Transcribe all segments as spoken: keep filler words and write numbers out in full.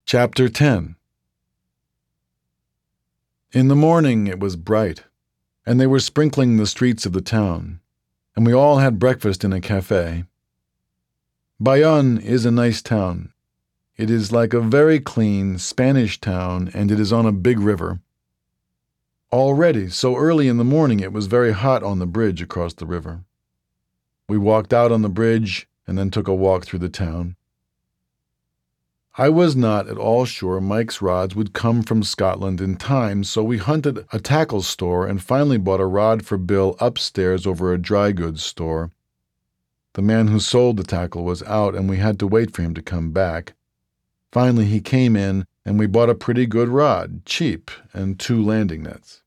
Chapter ten. In the morning it was bright, and they were sprinkling the streets of the town, and we all had breakfast in a cafe. Bayonne is a nice town. It is like a very clean Spanish town, and it is on a big river. Already, so early in the morning, it was very hot on the bridge across the river. We walked out on the bridge and then took a walk through the town. I was not at all sure Mike's rods would come from Scotland in time, so we hunted a tackle store and finally bought a rod for Bill upstairs over a dry goods store. The man who sold the tackle was out, and we had to wait for him to come back. Finally he came in, and we bought a pretty good rod, cheap, and two landing nets.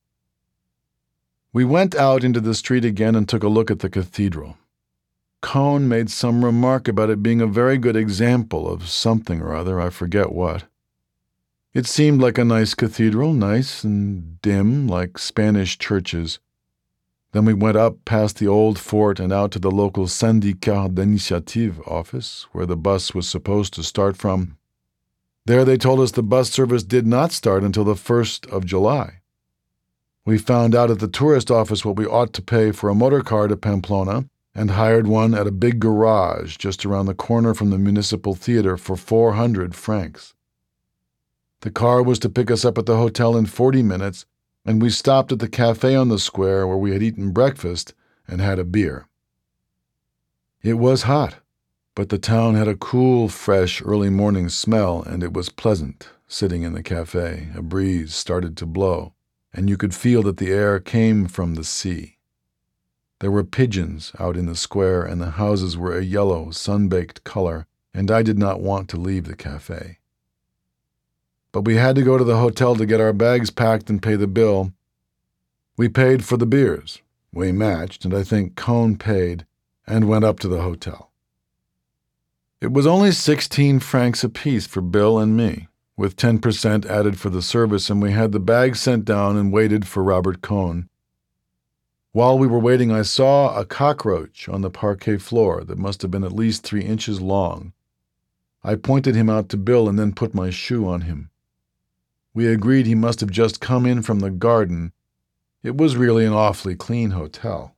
We went out into the street again and took a look at the cathedral. Cohn made some remark about it being a very good example of something or other, I forget what. It seemed like a nice cathedral, nice and dim, like Spanish churches. Then we went up past the old fort and out to the local Syndicat d'Initiative office, where the bus was supposed to start from. There they told us the bus service did not start until the first of July. We found out at the tourist office what we ought to pay for a motor car to Pamplona, and hired one at a big garage just around the corner from the municipal theater for four hundred francs. The car was to pick us up at the hotel in forty minutes, and we stopped at the cafe on the square where we had eaten breakfast and had a beer. It was hot, but the town had a cool, fresh, early morning smell, and it was pleasant, sitting in the cafe. A breeze started to blow, and you could feel that the air came from the sea. There were pigeons out in the square, and the houses were a yellow, sun-baked color, and I did not want to leave the cafe. But we had to go to the hotel to get our bags packed and pay the bill. We paid for the beers. We matched, and I think Cohn paid, and went up to the hotel. It was only sixteen francs apiece for Bill and me, with ten percent added for the service, and we had the bags sent down and waited for Robert Cohn. While we were waiting, I saw a cockroach on the parquet floor that must have been at least three inches long. I pointed him out to Bill and then put my shoe on him. We agreed he must have just come in from the garden. It was really an awfully clean hotel.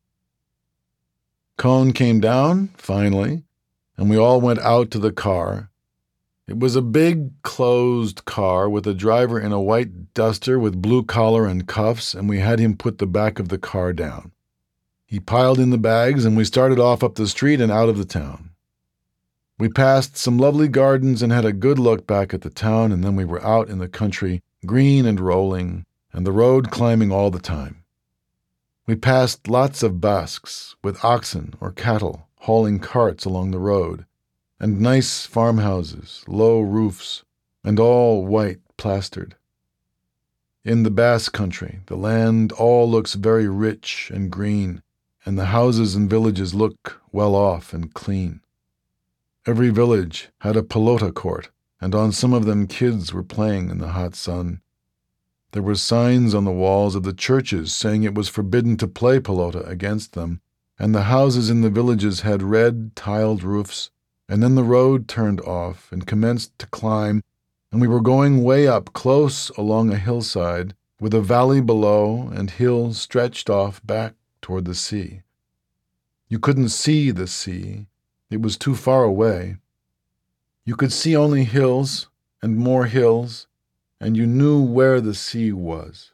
Cohn came down, finally, and we all went out to the car. It was a big, closed car with a driver in a white duster with blue collar and cuffs, and we had him put the back of the car down. He piled in the bags, and we started off up the street and out of the town. We passed some lovely gardens and had a good look back at the town, and then we were out in the country, green and rolling, and the road climbing all the time. We passed lots of Basques with oxen or cattle hauling carts along the road, and nice farmhouses, low roofs, and all white plastered. In the Basque country, the land all looks very rich and green, and the houses and villages look well off and clean. Every village had a pelota court, and on some of them kids were playing in the hot sun. There were signs on the walls of the churches saying it was forbidden to play pelota against them, and the houses in the villages had red, tiled roofs. And then the road turned off and commenced to climb, and we were going way up close along a hillside with a valley below and hills stretched off back toward the sea. You couldn't see the sea. It was too far away. You could see only hills and more hills, and you knew where the sea was.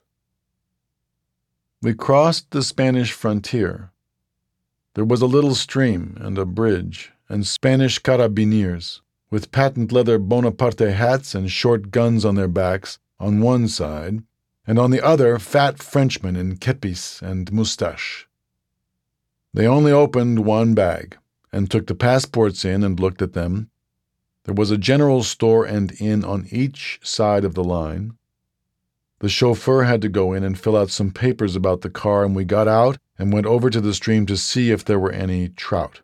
We crossed the Spanish frontier. There was a little stream and a bridge, and Spanish carabineers, with patent leather Bonaparte hats and short guns on their backs, on one side, and on the other fat Frenchmen in kepis and moustache. They only opened one bag, and took the passports in and looked at them. There was a general store and inn on each side of the line. The chauffeur had to go in and fill out some papers about the car, and we got out and went over to the stream to see if there were any trout.